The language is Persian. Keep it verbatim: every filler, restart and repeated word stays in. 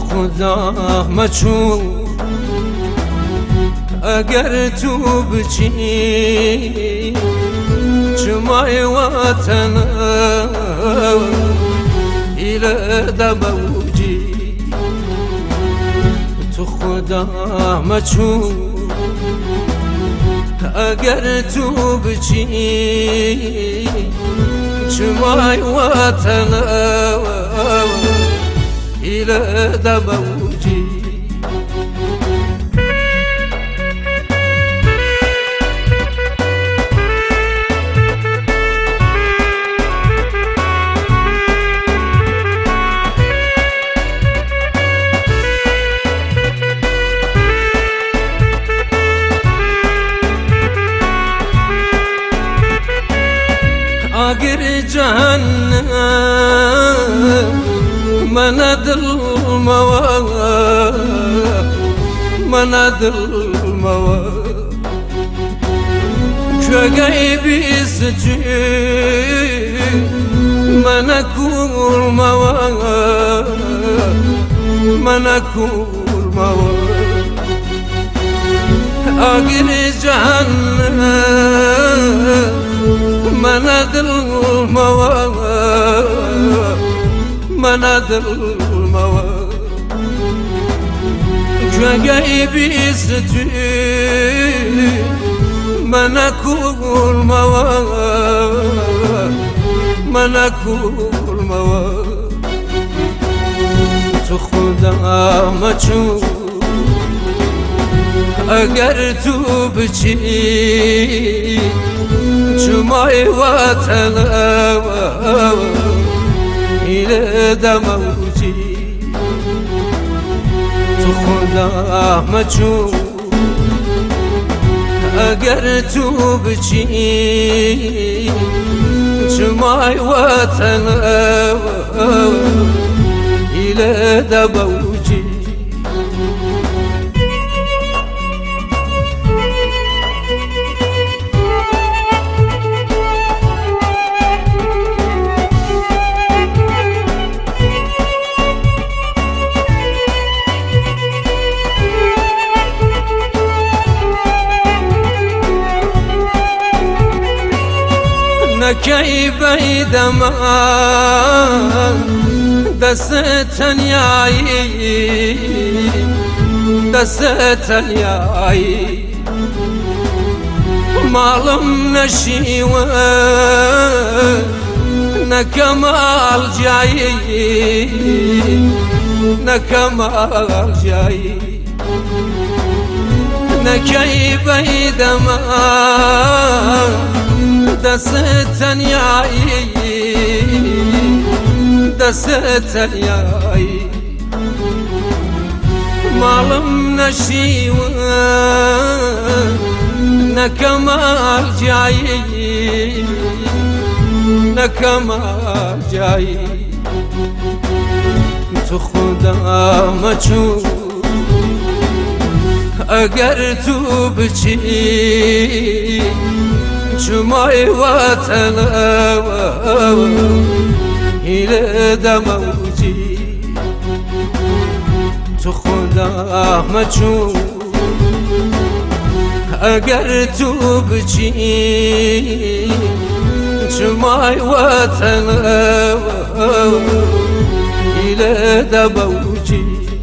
خدا مچون اگر تو بچی چمای وطن ایله دموجی تو خدا مچون اگر تو بچی چمای وطن ایله دموجی اگر جهنم من دل مواد من دل مواد شگای بیستی من کور مواد من کور مواد اگر جهنم من دل مواد من دل مواد جگای بیستی من کور مواد من کور مواد تو خدا مچون اگر تو بچی چمای وطن ایله دموجی تو خدا مچون اگر تو بچی چمای وطن ایله دموجی نکی بیدم دست تنیایی دست تنیایی مالم نشیوه نکمال جایی نکمال جایی نکی بیدم دست تنیایی دست تنیایی مالم نشیوه نکمال جایی نکمال جایی تو خدا مچون اگر تو بچی چمای وطن ایله دموجی تو خدا مچون اگر تو بچی چمای وطن ایله دموجی